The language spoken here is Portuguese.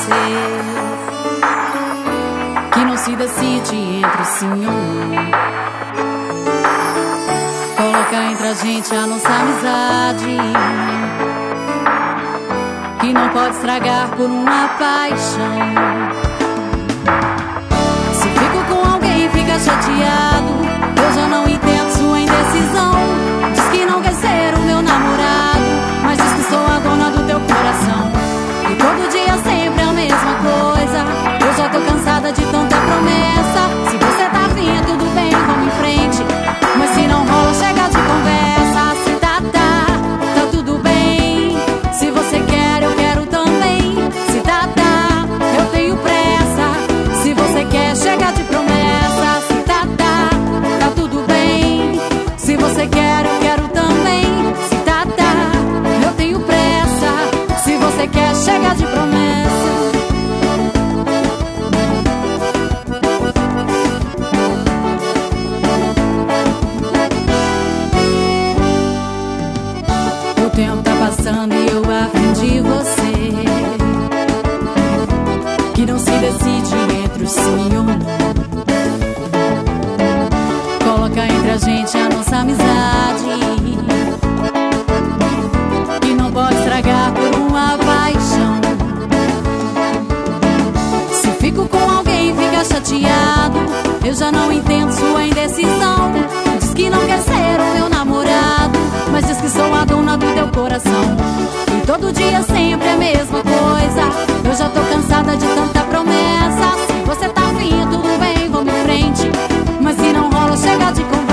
você, que não se decide entre o sim ou não. Coloca entre a gente a nossa amizade, que não pode estragar por uma paixão. Se fico com alguém e fica chateado, eu já não entendo sua indecisão. Diz que não quer ser o meu namorado, mas diz que sou a dona do teu coração. E todo dia sempre a mesma coisa, eu já tô cansada de tanta promessa. Se você tá afim, tudo bem, vamos em frente, mas se não rola, chega de conversa. Se tá tudo bem. Se você quer, eu quero também. Se tá, eu tenho pressa. Se você quer, chega de promessa. Se tá tudo bem. Se você quer, eu quero também. Se tá, eu tenho pressa. Se você quer, chega de promessa. O tempo tá passando e eu afim de você, que não se decide entre o sim ou não. Coloca entre a gente a nossa amizade, que não pode estragar por uma paixão. Se fico com alguém e fica chateado, eu já não entendo sua indecisão. Diz que não quer ser o meu namorado, mas diz que sou a dona do teu coração. E todo dia sempre a mesma coisa, eu já tô cansada de tanta promessa. Se você tá afim, tudo bem, vamos em frente, mas se não rola, chega de conversa.